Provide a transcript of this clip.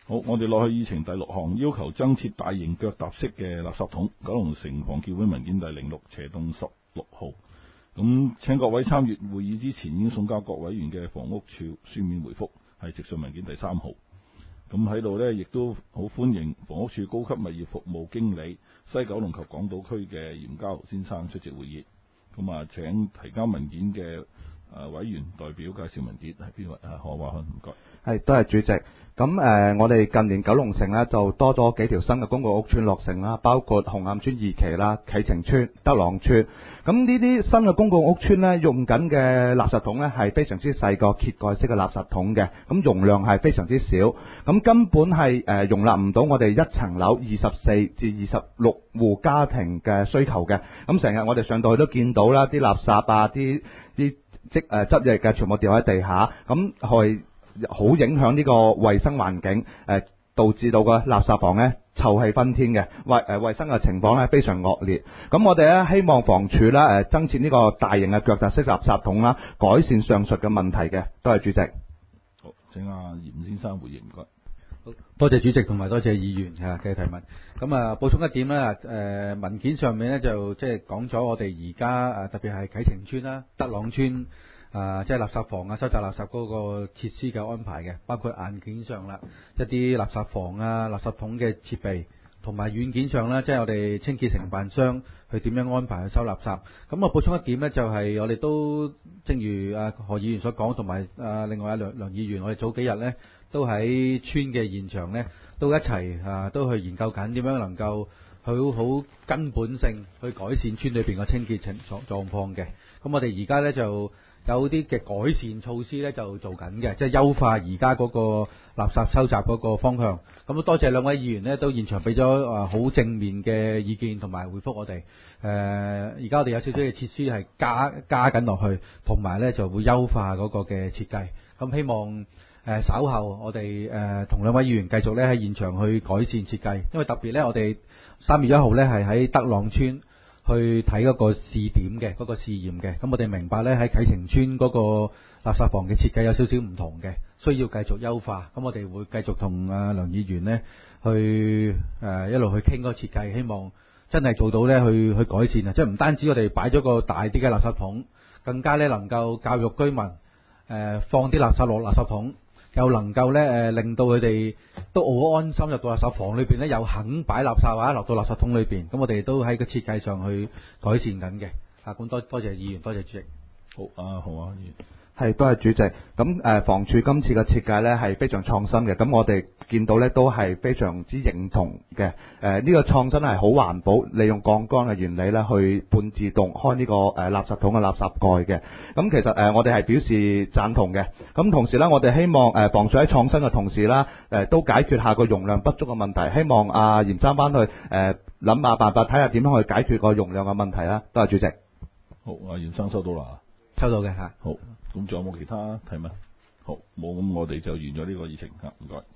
好，我哋落去議程第6項，要求增設大型腳踏式嘅垃圾桶。九龍城房協會文件第06/16號。咁請各位參與會議之前已經送交各委員嘅房屋處書面回覆，係直述文件第3號。咁喺度呢，亦都好歡迎房屋處高級物業服務經理西九龍及港島區嘅嚴家豪先生出席會議。咁啊，請提交文件嘅委員代表介紹文件係邊位？何華漢，唔該。 係，多謝主席。咁我哋近年九龍城咧就多咗幾條新嘅公共屋邨落成啦，包括紅磡邨2期啦、啟晴邨、德朗邨。咁呢啲新嘅公共屋邨呢，用緊嘅垃圾桶呢係非常之細個揭蓋式嘅垃圾桶嘅，咁容量係非常之少，咁根本係容納唔到我哋一層樓24至26戶家庭嘅需求嘅。咁成日我哋上到去都見到啦，啲垃圾啊，啲汁液嘅全部掉喺地下，咁係好影響呢個衛生環境，導致到個垃圾房呢臭氣熏天嘅，衛生嘅情況呢非常惡劣。咁我哋呢希望房署呢增設呢個大型嘅腳踏式垃圾桶啦，改善上述嘅問題嘅。多謝主席。 好，請阿嚴先生回應，唔該。 多謝主席同埋多謝議員嘅提問。咁啊，補充一點啦，文件上面呢就即係講咗我哋而家特別係啟晴邨啦、德朗邨即係垃圾房啊、收集垃圾嗰個設施嘅安排嘅，包括硬件上啦，一啲垃圾房啊、垃圾桶嘅設備，同埋軟件上啦，即係我哋清潔承辦商去點樣安排去收垃圾。咁我補充一點呢，就係我哋都正如何議員所講，同埋另外梁議員，我哋早幾日呢都喺村嘅現場呢，都一齊都去研究緊點樣能夠好根本性去改善村裏邊嘅清潔狀況嘅。咁我哋而家呢就有啲嘅改善措施咧，就做緊嘅，即係優化而家嗰個垃圾收集嗰個方向。咁多謝兩位議員呢，都現場俾咗好正面嘅意見同埋回覆我哋。而家我哋有少少嘅設施係加緊落去，同埋咧就會優化嗰個嘅設計。咁希望稍後我哋同兩位議員繼續咧喺現場去改善設計，因為特別咧我哋3月1號咧係喺德朗邨去睇嗰個試點嘅嗰個試驗嘅。咁我哋明白咧喺啟晴邨嗰個垃圾房嘅設計有少少唔同嘅，需要繼續優化。咁我哋會繼續同梁議員呢去一路去傾嗰個設計，希望真係做到咧去改善啊！即係唔單止我哋擺咗個大啲嘅垃圾桶，更加咧能夠教育居民放啲垃圾落垃圾桶，又能夠咧令到佢哋都好安心入到垃圾房裏邊咧，又肯擺垃圾落到垃圾桶裏邊。咁我哋都喺個設計上去改善緊嘅。咁多謝議員，多謝主席。 好，好啊，議員。 係，多謝主席。咁房署今次嘅設計呢係非常創新嘅，咁我哋見到呢都係非常之認同嘅。呢個創新係好環保，利用槓桿嘅原理呢去半自動開呢個垃圾桶嘅垃圾蓋嘅。咁其實我哋係表示贊同嘅。咁同時呢，我哋希望房署喺創新嘅同時啦，都解決下個容量不足嘅問題。希望嚴生翻去諗下辦法，睇下點樣去解決個容量嘅問題啦。多謝主席。 好，嚴生收到啦。 收到嘅嚇。 好，咁仲有冇其他提問？好，冇，咁我哋就完咗呢個議程嚇，唔該。